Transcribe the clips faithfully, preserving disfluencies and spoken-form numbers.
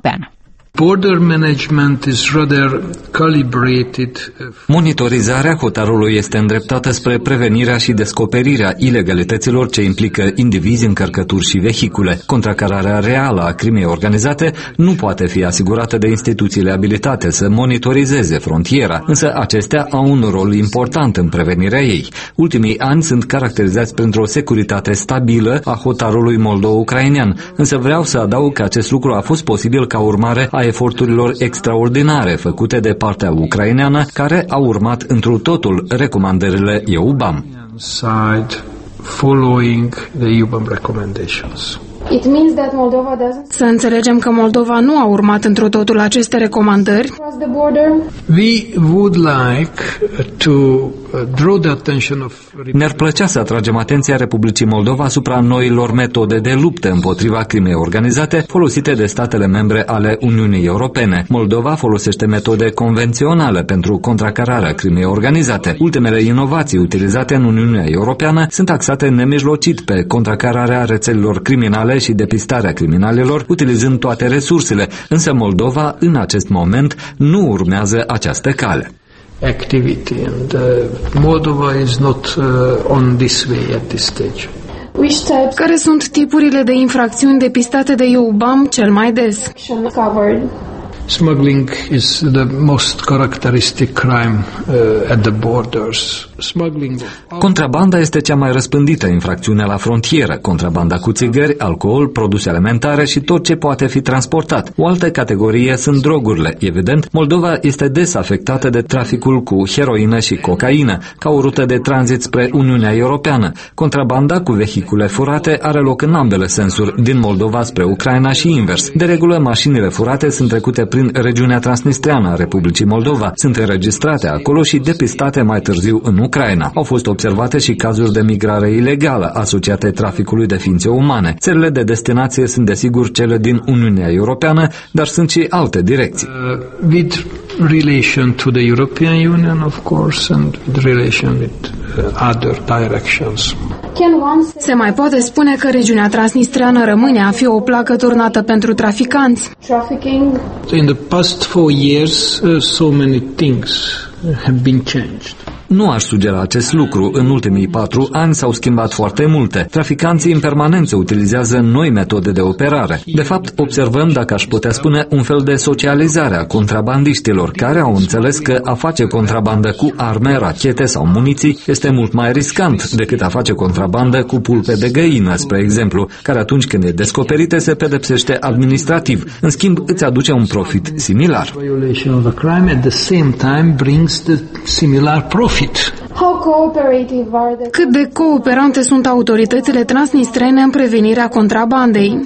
Europeană. Border management is rather calibrated. Monitorizarea hotarului este îndreptată spre prevenirea și descoperirea ilegalităților ce implică indivizi, încărcături și vehicule. Contracararea reală a crimei organizate nu poate fi asigurată de instituțiile abilitate să monitorizeze frontiera, însă acestea au un rol important în prevenirea ei. Ultimii ani sunt caracterizați printr-o securitate stabilă a hotarului moldo-ucrainean, însă vreau să adaug că acest lucru a fost posibil ca urmare a eforturilor extraordinare făcute de partea ucraineană, care au urmat întru totul recomandările E U B A M. Să înțelegem că Moldova nu a urmat întru totul aceste recomandări. We would like to draw the attention of... Ne-ar plăcea să atragem atenția Republicii Moldova asupra noilor metode de luptă împotriva crimei organizate folosite de statele membre ale Uniunii Europene. Moldova folosește metode convenționale pentru contracararea crimei organizate. Ultimele inovații utilizate în Uniunea Europeană sunt axate nemijlocit pe contracararea rețelelor criminale și depistarea criminalilor, utilizând toate resursele, însă Moldova, în acest moment, nu urmează această cale. Activity and uh, Moldova is not uh, on this way at this stage. Care sunt tipurile de infracțiuni depistate de E U B A M cel mai des? Smuggling is the most characteristic crime uh, at the borders. Smuggling. Contrabanda este cea mai răspândită infracțiune la frontieră. Contrabanda cu țigări, alcool, produse alimentare și tot ce poate fi transportat. O altă categorie sunt drogurile. Evident, Moldova este des afectată de traficul cu heroină și cocaină, ca o rută de tranzit spre Uniunea Europeană. Contrabanda cu vehicule furate are loc în ambele sensuri, din Moldova spre Ucraina și invers. De regulă, mașinile furate sunt trecute prin regiunea transnistreană a Republicii Moldova, sunt înregistrate acolo și depistate mai târziu în Ucraina. Au fost observate și cazuri de migrare ilegală asociate traficului de ființe umane. Țările de destinație sunt desigur cele din Uniunea Europeană, dar sunt și alte direcții. Uh, with relation to the European Union, of course, and with relation with uh, other directions. Se mai poate spune că regiunea transnistreană rămâne a fi o placă turnată pentru traficanți. In the past four years, uh, so many things have been changed. Nu aș sugera acest lucru. În ultimii patru ani s-au schimbat foarte multe. Traficanții în permanență utilizează noi metode de operare. De fapt, observăm, dacă aș putea spune, un fel de socializare a contrabandiștilor, care au înțeles că a face contrabandă cu arme, rachete sau muniții este mult mai riscant decât a face contrabandă cu pulpe de găină, spre exemplu, care atunci când e descoperită se pedepsește administrativ. În schimb, îți aduce un profit similar. Cât de cooperante sunt autoritățile transnistrene în prevenirea contrabandei?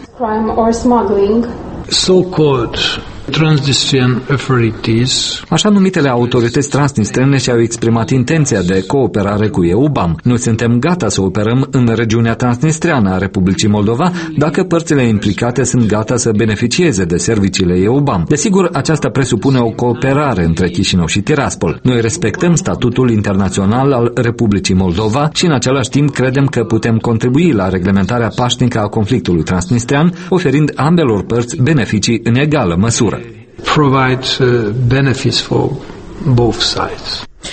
So-called Transnistrian authorities. Așa numitele autorități transnistrene și-au exprimat intenția de cooperare cu E U B A M. Noi suntem gata să operăm în regiunea transnistriană a Republicii Moldova dacă părțile implicate sunt gata să beneficieze de serviciile E U B A M. Desigur, aceasta presupune o cooperare între Chișinău și Tiraspol. Noi respectăm statutul internațional al Republicii Moldova și în același timp credem că putem contribui la reglementarea pașnică a conflictului transnistrian, oferind ambelor părți beneficii în egală măsură. Provide uh, benefits for both sides.